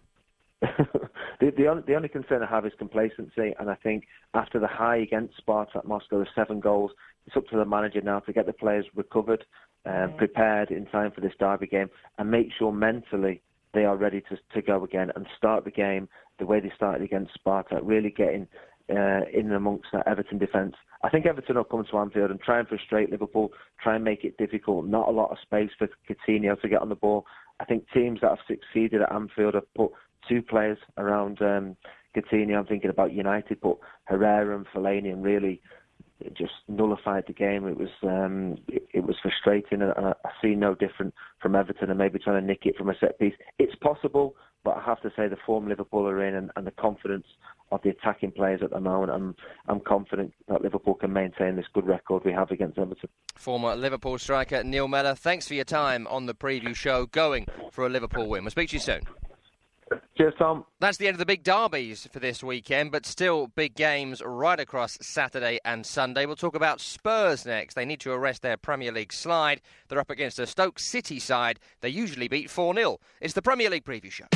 N: The only concern I have is complacency, and I think after the high against Spartak Moscow, the 7 goals, it's up to the manager now to get the players recovered, prepared in time for this derby game, and make sure mentally they are ready to go again and start the game the way they started against Spartak, really getting in and amongst that Everton defence. I think Everton will come to Anfield and try and frustrate Liverpool, try and make it difficult, not a lot of space for Coutinho to get on the ball. I think teams that have succeeded at Anfield have put 2 players around Coutinho. I'm thinking about United, but Herrera and Fellaini, and really just nullified the game. It was frustrating, and I see no different from Everton and maybe trying to nick it from a set piece. It's possible, but I have to say the form Liverpool are in and the confidence of the attacking players at the moment, I'm confident that Liverpool can maintain this good record we have against Everton.
C: Former Liverpool striker Neil Mellor, thanks for your time on the preview show, going for a Liverpool win. We'll speak to you soon.
N: Cheers, Tom.
C: That's the end of the big derbies for this weekend, but still big games right across Saturday and Sunday. We'll talk about Spurs next. They need to arrest their Premier League slide. They're up against a Stoke City side they usually beat 4-0. It's the Premier League Preview Show.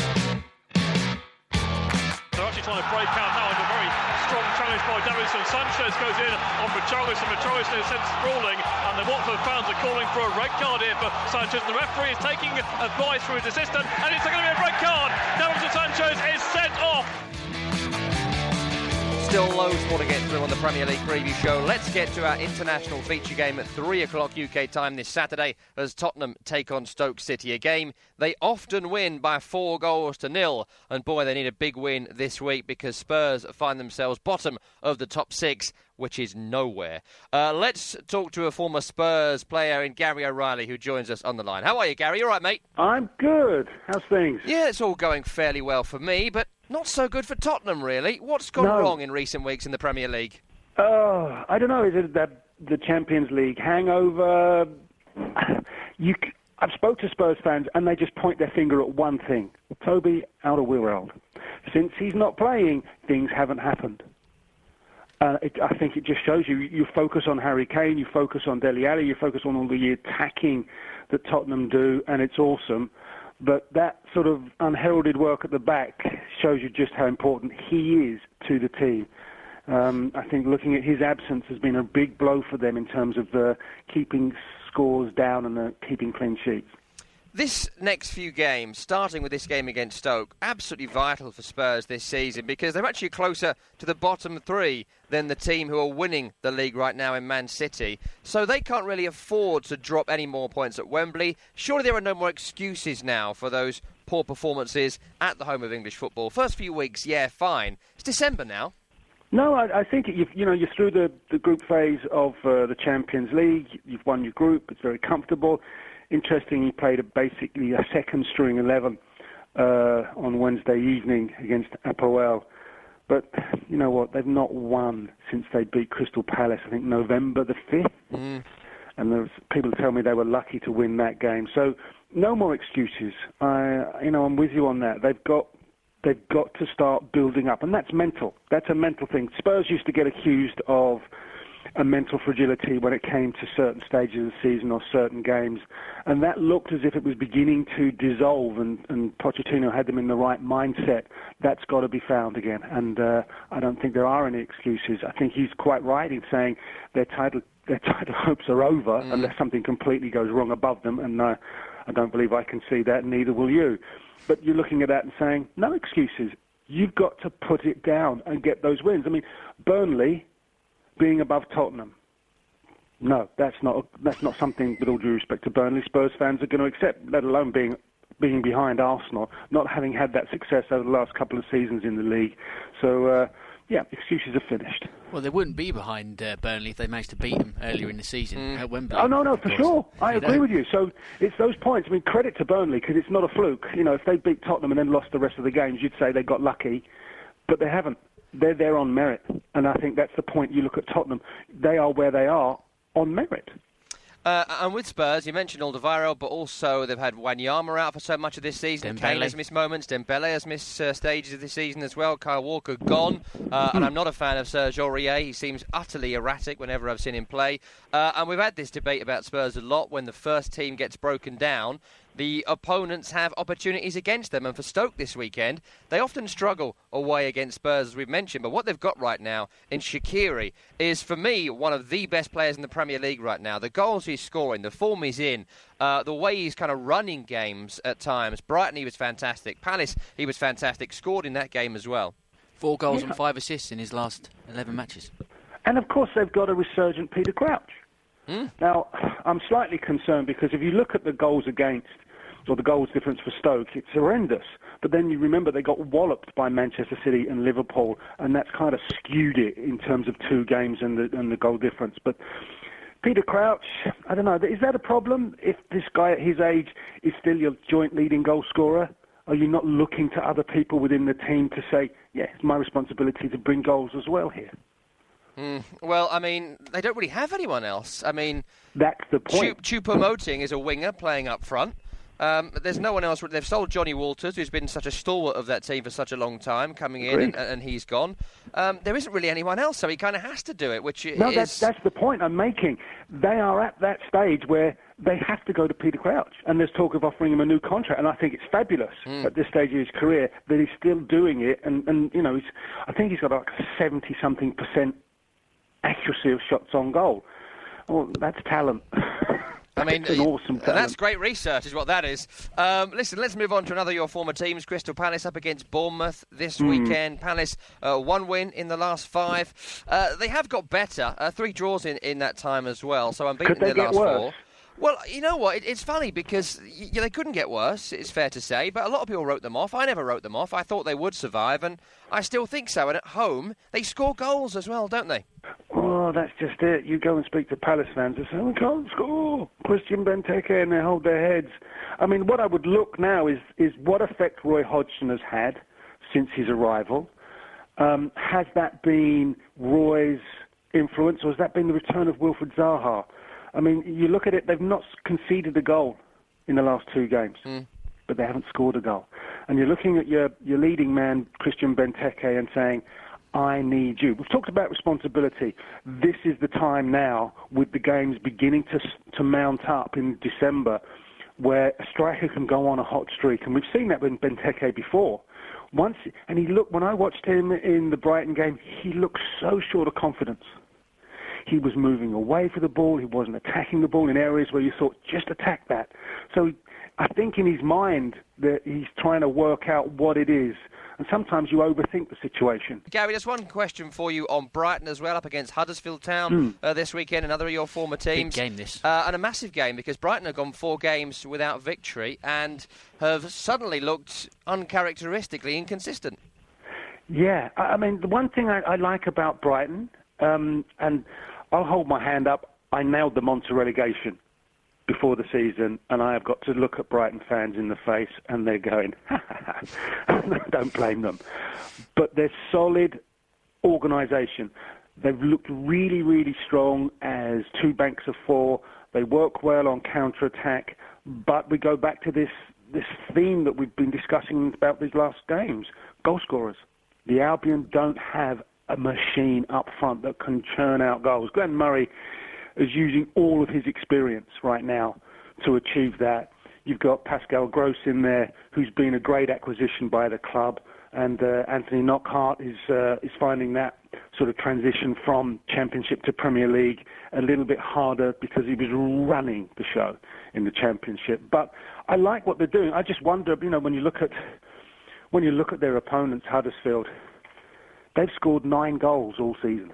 O: They're actually trying to break out now. A very strong challenge by Davinson Sanchez goes in on Richarlison. Richarlison is sent sprawling, and the Watford fans are calling for a red card here for Sanchez. The referee is taking advice from his assistant, and it's going to be a red card. Davinson Sanchez is sent off.
C: Still loads more to get through on the Premier League Preview Show. Let's get to our international feature game at 3 o'clock UK time this Saturday as Tottenham take on Stoke City. A game they often win by 4-0, and boy, they need a big win this week because Spurs find themselves bottom of the top 6, which is nowhere. Let's talk to a former Spurs player in Gary O'Reilly who joins us on the line. How are you, Gary? You all right, mate?
P: I'm good. How's things?
C: Yeah, it's all going fairly well for me, but not so good for Tottenham, really. What's gone wrong in recent weeks in the Premier League?
P: I don't know. Is it that the Champions League hangover? I've spoke to Spurs fans, and they just point their finger at one thing. Toby Alderweireld. Since he's not playing, things haven't happened. I think it just shows you focus on Harry Kane, you focus on Dele Alli, you focus on all the attacking that Tottenham do, and it's awesome. But that sort of unheralded work at the back shows you just how important he is to the team. I think looking at his absence has been a big blow for them in terms of keeping scores down and keeping clean sheets.
C: This next few games, starting with this game against Stoke, absolutely vital for Spurs this season because they're actually closer to the bottom 3 than the team who are winning the league right now in Man City. So they can't really afford to drop any more points at Wembley. Surely there are no more excuses now for those poor performances at the home of English football. First few weeks, yeah, fine. It's December now.
P: No, I think you're through the group phase of the Champions League. You've won your group. It's very comfortable. Interesting, he played basically a second-string 11 on Wednesday evening against Apoel. But you know what? They've not won since they beat Crystal Palace, I think November the 5th. And there's people tell me they were lucky to win that game. So no more excuses. I'm with you on that. They've got to start building up. And that's mental. That's a mental thing. Spurs used to get accused of a mental fragility when it came to certain stages of the season or certain games. And that looked as if it was beginning to dissolve, and Pochettino had them in the right mindset. That's got to be found again. And I don't think there are any excuses. I think he's quite right in saying their title hopes are over unless something completely goes wrong above them. And I don't believe I can see that, neither will you. But you're looking at that and saying, no excuses. You've got to put it down and get those wins. I mean, Burnley being above Tottenham. No, that's not something, with all due respect to Burnley, Spurs fans are going to accept, let alone being behind Arsenal, not having had that success over the last couple of seasons in the league. So, excuses are finished.
D: Well, they wouldn't be behind Burnley if they managed to beat them earlier in the season at Wembley.
P: Oh, no, for sure. I agree with you. So it's those points. I mean, credit to Burnley, because it's not a fluke. You know, if they beat Tottenham and then lost the rest of the games, you'd say they got lucky, but they haven't. They're there on merit, and I think that's the point. You look at Tottenham, they are where they are on merit.
C: And with Spurs, you mentioned Alderweireld, but also they've had Wanyama out for so much of this season. Kane has missed moments. Dembele has missed stages of this season as well. Kyle Walker gone. And I'm not a fan of Serge Aurier. He seems utterly erratic whenever I've seen him play. And we've had this debate about Spurs a lot. When the first team gets broken down, the opponents have opportunities against them. And for Stoke this weekend, they often struggle away against Spurs, as we've mentioned. But what they've got right now in Shaqiri is, for me, one of the best players in the Premier League right now. The goals he's scoring, the form he's in, the way he's kind of running games at times. Brighton, he was fantastic. Palace, he was fantastic. Scored in that game as well.
D: 4 goals and 5 assists in his last 11 matches.
P: And, of course, they've got a resurgent Peter Crouch. Now, I'm slightly concerned because if you look at the goals against, or the goals difference for Stoke, it's horrendous. But then you remember they got walloped by Manchester City and Liverpool, and that's kind of skewed it in terms of 2 games and the goal difference. But Peter Crouch, I don't know, is that a problem? If this guy at his age is still your joint leading goal scorer, are you not looking to other people within the team to say, yeah, it's my responsibility to bring goals as well here?
C: Well, I mean, they don't really have anyone else. I mean,
P: that's the point.
C: Choupo-Moting is a winger playing up front. There's no one else. They've sold Johnny Walters, who's been such a stalwart of that team for such a long time, coming in, and he's gone. There isn't really anyone else, so he kind of has to do it, which is...
P: No, that's the point I'm making. They are at that stage where they have to go to Peter Crouch, and there's talk of offering him a new contract, and I think it's fabulous at this stage of his career that he's still doing it, and you know, I think he's got like 70-something% accuracy of shots on goal. Well, that's talent.
C: I mean,
P: an awesome talent.
C: That's great research, is what that is. Listen, let's move on to another of your former teams. Crystal Palace up against Bournemouth this weekend. Palace, 1 win in the last 5. They have got better. 3 draws in that time as well. So unbeaten in the last 4. Well, you know what? It's funny because they couldn't get worse, it's fair to say, but a lot of people wrote them off. I never wrote them off. I thought they would survive, and I still think so. And at home, they score goals as well, don't they?
P: Oh, that's just it. You go and speak to Palace fans and say, we can't score. Christian Benteke, and they hold their heads. I mean, what I would look now is what effect Roy Hodgson has had since his arrival. Has that been Roy's influence, or has that been the return of Wilfried Zaha? I mean, you look at it, they've not conceded a goal in the last 2 games, but they haven't scored a goal. And you're looking at your leading man, Christian Benteke, and saying, I need you. We've talked about responsibility. This is the time now, with the games beginning to mount up in December, where a striker can go on a hot streak. And we've seen that with Benteke before. When I watched him in the Brighton game, he looked so short of confidence. He was moving away from the ball. He wasn't attacking the ball in areas where you thought, just attack that. So I think in his mind that he's trying to work out what it is. And sometimes you overthink the situation.
C: Gary, just one question for you on Brighton as well, up against Huddersfield Town this weekend, another of your former teams.
D: Big game this.
C: And a massive game, because Brighton have gone 4 games without victory and have suddenly looked uncharacteristically inconsistent.
P: Yeah, I mean, the one thing I like about Brighton, and I'll hold my hand up, I nailed them onto relegation before the season, and I have got to look at Brighton fans in the face, and they're going, ha, ha, ha. Don't blame them. But they're solid organisation. They've looked really, really strong as 2 banks of 4. They work well on counter-attack, but we go back to this theme that we've been discussing about these last games, goal scorers. The Albion don't have a machine up front that can churn out goals. Glenn Murray is using all of his experience right now to achieve that. You've got Pascal Gross in there, who's been a great acquisition by the club, and Anthony Knockaert is finding that sort of transition from Championship to Premier League a little bit harder because he was running the show in the Championship. But I like what they're doing. I just wonder, when you look at their opponents, Huddersfield, they've scored 9 goals all season.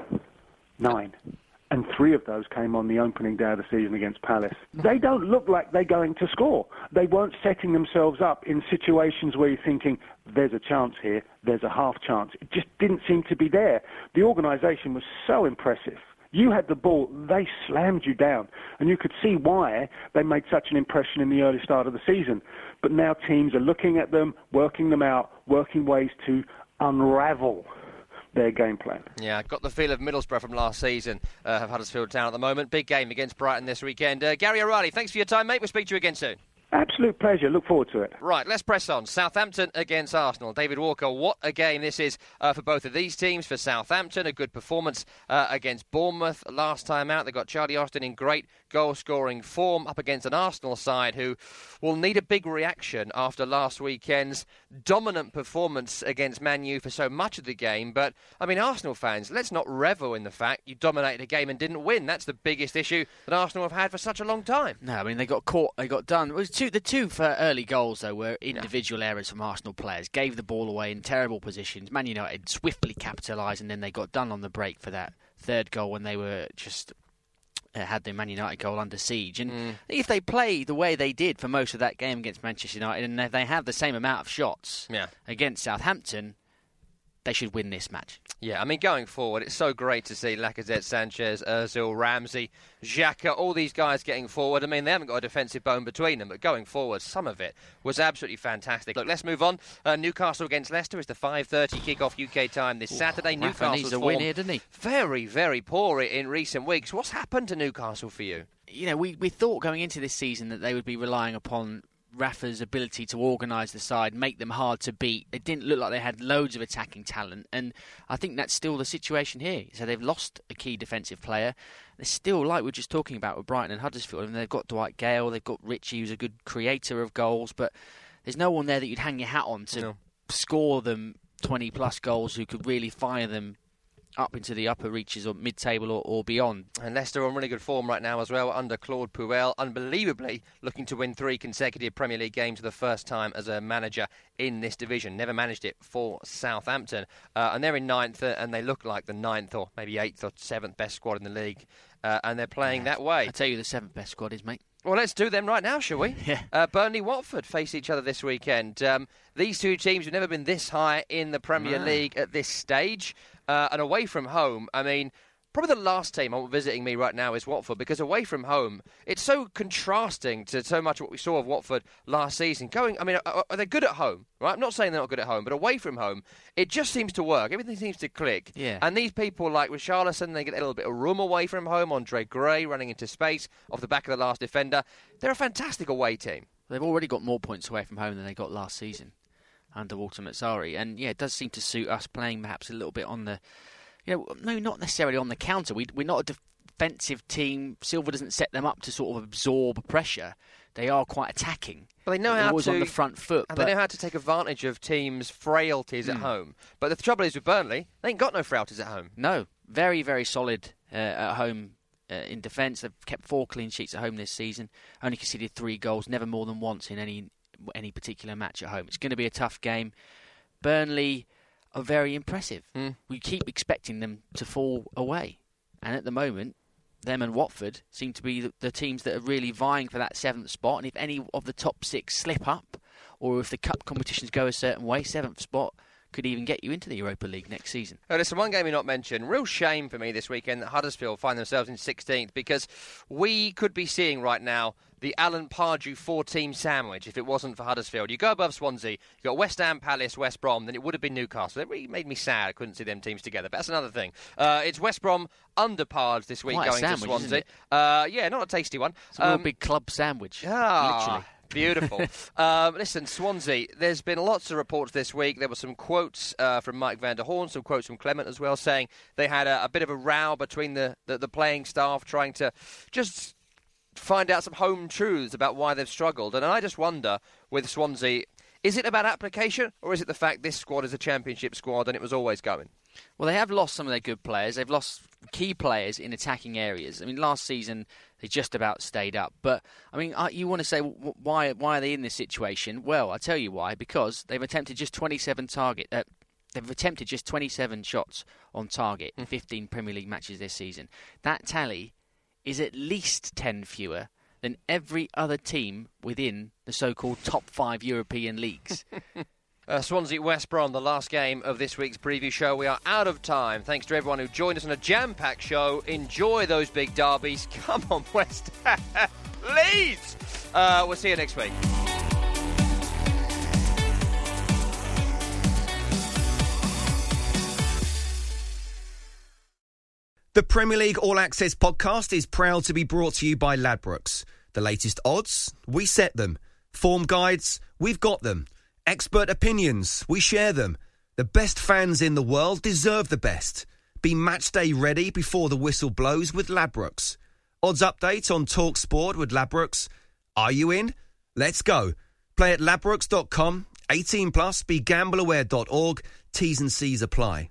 P: 9. And 3 of those came on the opening day of the season against Palace. They don't look like they're going to score. They weren't setting themselves up in situations where you're thinking, there's a chance here, there's a half chance. It just didn't seem to be there. The organisation was so impressive. You had the ball, they slammed you down. And you could see why they made such an impression in the early start of the season. But now teams are looking at them, working them out, working ways to unravel their game plan.
C: Yeah, got the feel of Middlesbrough from last season, have Huddersfield Town at the moment. Big game against Brighton this weekend. Gary O'Reilly, thanks for your time, mate. We'll speak to you again soon.
P: Absolute pleasure. Look forward to it.
C: Right, let's press on. Southampton against Arsenal. David Walker, what a game this is for both of these teams. For Southampton, a good performance against Bournemouth last time out. They got Charlie Austin in great goal-scoring form up against an Arsenal side who will need a big reaction after last weekend's dominant performance against Man U for so much of the game. But, Arsenal fans, let's not revel in the fact you dominated a game and didn't win. That's the biggest issue that Arsenal have had for such a long time.
D: No, they got caught, they got done. It was the two for early goals, though, were individual errors from Arsenal players. Gave the ball away in terrible positions. Man United swiftly capitalised, and then they got done on the break for that third goal when they were just had the Man United goal under siege. And if they play the way they did for most of that game against Manchester United, and they have the same amount of shots against Southampton, they should win this match.
C: Yeah, going forward, it's so great to see Lacazette, Sanchez, Ozil, Ramsey, Xhaka, all these guys getting forward. They haven't got a defensive bone between them, but going forward, some of it was absolutely fantastic. Look, let's move on. Newcastle against Leicester is the 5:30 kick-off UK time this Saturday.
D: Newcastle needs a win here, doesn't he?
C: Very, very poor in recent weeks. What's happened to Newcastle for you?
D: We thought going into this season that they would be relying upon Rafa's ability to organise the side, make them hard to beat. It didn't look like they had loads of attacking talent, and I think that's still the situation here. So they've lost a key defensive player. They're still, like we were just talking about with Brighton and Huddersfield, they've got Dwight Gale, they've got Richie, who's a good creator of goals, but there's no one there that you'd hang your hat on to score them 20-plus goals, who could really fire them up into the upper reaches or mid-table or beyond.
C: And Leicester on really good form right now as well under Claude Puel, unbelievably looking to win 3 consecutive Premier League games for the first time as a manager in this division. Never managed it for Southampton. And they're in 9th, and they look like the 9th or maybe 8th or 7th best squad in the league. And they're playing that way.
D: I tell you the 7th best squad is, mate.
C: Well, let's do them right now, shall we?
D: Yeah.
C: Burnley-Watford face each other this weekend. These two teams have never been this high in the Premier League at this stage. And away from home, probably the last team visiting me right now is Watford, because away from home, it's so contrasting to so much of what we saw of Watford last season. Are they good at home? Right? I'm not saying they're not good at home, but away from home, it just seems to work. Everything seems to click.
D: Yeah.
C: And these people like Richarlison, they get a little bit of room away from home. Andre Gray running into space off the back of the last defender. They're a fantastic away team.
D: They've already got more points away from home than they got last season under Walter Mazzarri. And it does seem to suit us playing perhaps a little bit on the, no, not necessarily on the counter. We're not a defensive team. Silva doesn't set them up to sort of absorb pressure. They are quite attacking.
C: Well, they know how
D: always
C: to
D: on the front foot.
C: And they know how to take advantage of teams' frailties at home. But the trouble is with Burnley, they ain't got no frailties at home.
D: No, very, very solid at home in defence. They've kept 4 clean sheets at home this season. Only conceded 3 goals, never more than once in any particular match at home. It's going to be a tough game. Burnley are very impressive. We keep expecting them to fall away. And at the moment, them and Watford seem to be the teams that are really vying for that 7th spot. And if any of the top 6 slip up, or if the cup competitions go a certain way, 7th spot could even get you into the Europa League next season.
C: Listen, one game you're not mentioned. Real shame for me this weekend that Huddersfield find themselves in 16th, because we could be seeing right now the Alan Pardew 4-team sandwich if it wasn't for Huddersfield. You go above Swansea, you got West Ham, Palace, West Brom, then it would have been Newcastle. It really made me sad I couldn't see them teams together, but that's another thing. It's West Brom under Pards this week.
D: Quite
C: going
D: a sandwich,
C: to Swansea.
D: Isn't it?
C: Yeah, not a tasty one.
D: It's a real big club sandwich, literally.
C: Beautiful. Listen, Swansea, there's been lots of reports this week. There were some quotes from Mike van der Horn, some quotes from Clement as well, saying they had a bit of a row between the playing staff, trying to just find out some home truths about why they've struggled. And I just wonder, with Swansea, is it about application, or is it the fact this squad is a championship squad and it was always going?
D: Well, they have lost some of their good players. They've lost key players in attacking areas. I mean, last season they just about stayed up. But, I mean, you want to say, why are they in this situation? Well, I'll tell you why. Because they've attempted just 27 shots on target in 15 Premier League matches this season. That tally is at least 10 fewer than every other team within the so-called top 5 European leagues.
C: Swansea West Brom, the last game of this week's preview show. We are out of time. Thanks to everyone who joined us on a jam-packed show. Enjoy those big derbies. Come on, West Ham. Leeds! We'll see you next week.
B: The Premier League All Access podcast is proud to be brought to you by Ladbrokes. The latest odds, we set them. Form guides, we've got them. Expert opinions, we share them. The best fans in the world deserve the best. Be match day ready before the whistle blows with Ladbrokes. Odds update on Talk Sport with Ladbrokes. Are you in? Let's go. Play at ladbrokes.com. 18 plus. BeGambleAware.org. T's and C's apply.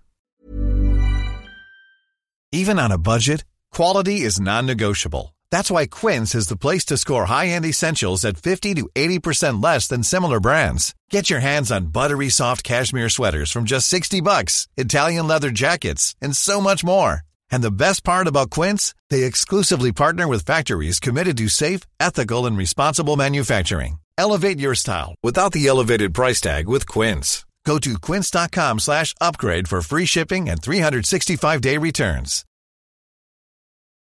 Q: Even on a budget, quality is non-negotiable. That's why Quince is the place to score high-end essentials at 50 to 80% less than similar brands. Get your hands on buttery soft cashmere sweaters from just $60, Italian leather jackets, and so much more. And the best part about Quince, they exclusively partner with factories committed to safe, ethical, and responsible manufacturing. Elevate your style without the elevated price tag with Quince. Go to quince.com/upgrade for free shipping and 365-day returns.